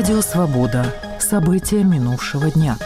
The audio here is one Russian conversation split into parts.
Радио «Свобода». События минувшего дня.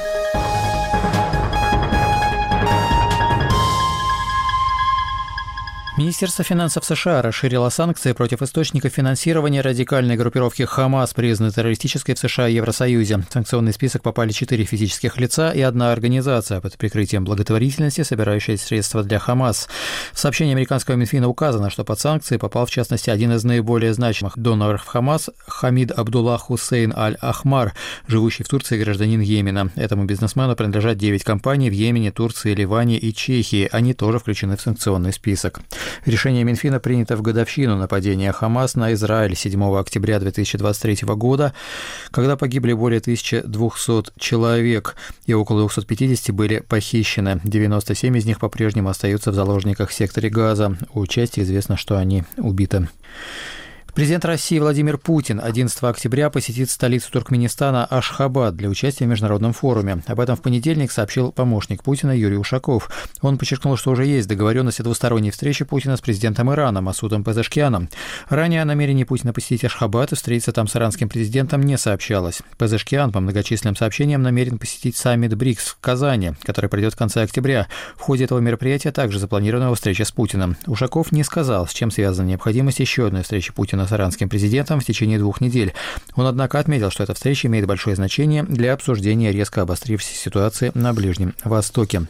Министерство финансов США расширило санкции против источников финансирования радикальной группировки «Хамас», признанной террористической в США и Евросоюзе. В санкционный список попали 4 физических лица и 1 организация под прикрытием благотворительности, собирающая средства для «Хамас». В сообщении американского Минфина указано, что под санкции попал, в частности, один из наиболее значимых доноров «Хамас» Хамид Абдуллах Хусейн Аль-Ахмар, живущий в Турции и гражданин Йемена. Этому бизнесмену принадлежат 9 компаний в Йемене, Турции, Ливане и Чехии. Они тоже включены в санкционный список. Решение Минфина принято в годовщину нападения «Хамас» на Израиль 7 октября 2023 года, когда погибли более 1200 человек и около 250 были похищены. 97 из них по-прежнему остаются в заложниках в секторе Газа. У части известно, что они убиты. Президент России Владимир Путин 11 октября посетит столицу Туркменистана Ашхабад для участия в международном форуме. Об этом в понедельник сообщил помощник Путина Юрий Ушаков. Он подчеркнул, что уже есть договоренность о двусторонней встрече Путина с президентом Ирана Масудом Пезешкианом. Ранее о намерении Путина посетить Ашхабад и встретиться там с иранским президентом не сообщалось. Пезешкиан по многочисленным сообщениям намерен посетить саммит БРИКС в Казани, который пройдет в конце октября. В ходе этого мероприятия также запланирована встреча с Путиным. Ушаков не сказал, с чем связана необходимость еще одной встречи Путина с иранским президентом в течение 2 недель. Он, однако, отметил, что эта встреча имеет большое значение для обсуждения резко обострившейся ситуации на Ближнем Востоке.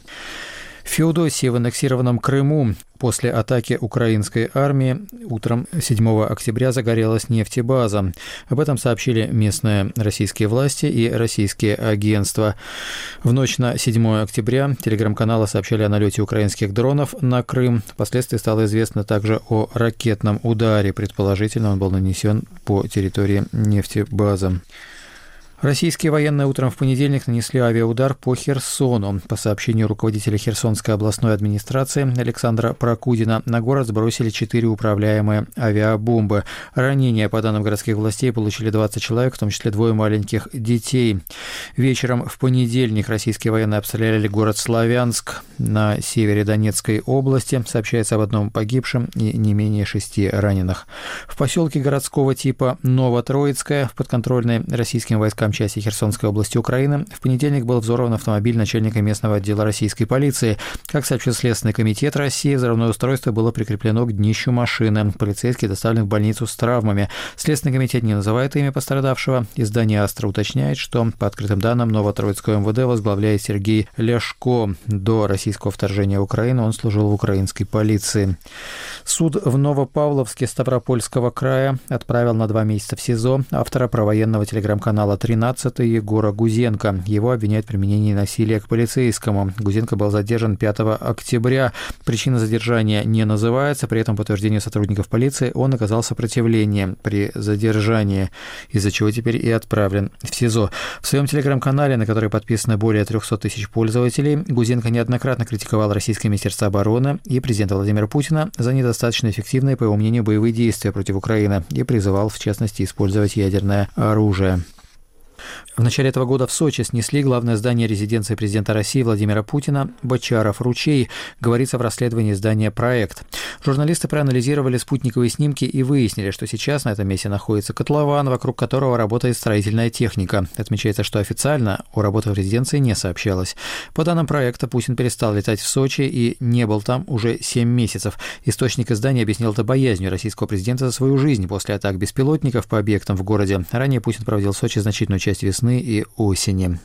В Феодосии в аннексированном Крыму после атаки украинской армии утром 7 октября загорелась нефтебаза. Об этом сообщили местные российские власти и российские агентства. В ночь на 7 октября телеграм-каналы сообщали о налете украинских дронов на Крым. Впоследствии стало известно также о ракетном ударе. Предположительно, он был нанесен по территории нефтебазы. Российские военные утром в понедельник нанесли авиаудар по Херсону. По сообщению руководителя Херсонской областной администрации Александра Прокудина, на город сбросили 4 управляемые авиабомбы. Ранения, по данным городских властей, получили 20 человек, в том числе 2 маленьких детей. Вечером в понедельник российские военные обстреляли город Славянск на севере Донецкой области. Сообщается об 1 погибшем и не менее 6 раненых. В поселке городского типа Новотроицкое в подконтрольной российским войскам части Херсонской области Украины в понедельник был взорван автомобиль начальника местного отдела российской полиции. Как сообщил Следственный комитет России, взрывное устройство было прикреплено к днищу машины. Полицейский доставлен в больницу с травмами. Следственный комитет не называет имя пострадавшего. Издание «Астра» уточняет, что, по открытым данным, Новотроицкое МВД возглавляет Сергей Ляшко. До российского вторжения в Украину он служил в украинской полиции. Суд в Новопавловске Ставропольского края отправил на 2 месяца в СИЗО автора провоенного телеграм-канала «13» Егора Гузенко. Его обвиняют в применении насилия к полицейскому. Гузенко был задержан 5 октября. Причина задержания не называется. При этом, по утверждению сотрудников полиции, он оказал сопротивление при задержании, из-за чего теперь и отправлен в СИЗО. В своем телеграм-канале, на который подписано более 300 тысяч пользователей, Гузенко неоднократно критиковал российское Министерство обороны и президента Владимира Путина за недостаточно эффективные, по его мнению, боевые действия против Украины и призывал, в частности, использовать ядерное оружие. В начале этого года в Сочи снесли главное здание резиденции президента России Владимира Путина Бочаров-Ручей, говорится в расследовании издания «Проект». Журналисты проанализировали спутниковые снимки и выяснили, что сейчас на этом месте находится котлован, вокруг которого работает строительная техника. Отмечается, что официально о работах резиденции не сообщалось. По данным проекта, Путин перестал летать в Сочи и не был там уже 7 месяцев. Источник издания объяснил это боязнью российского президента за свою жизнь после атак беспилотников по объектам в городе. Ранее Путин проводил в Сочи значительную часть весны и осени.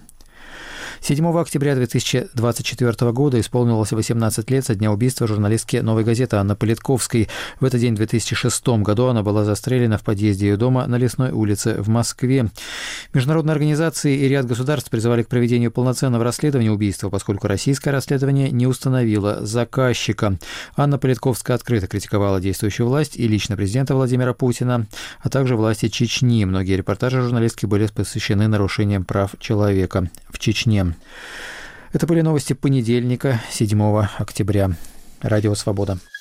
7 октября 2024 года исполнилось 18 лет со дня убийства журналистки «Новой газеты» Анны Политковской. В этот день, в 2006 году, она была застрелена в подъезде ее дома на Лесной улице в Москве. Международные организации и ряд государств призывали к проведению полноценного расследования убийства, поскольку российское расследование не установило заказчика. Анна Политковская открыто критиковала действующую власть и лично президента Владимира Путина, а также власти Чечни. Многие репортажи журналистки были посвящены нарушениям прав человека в Чечне. Это были новости понедельника, 7 октября. Радио «Свобода».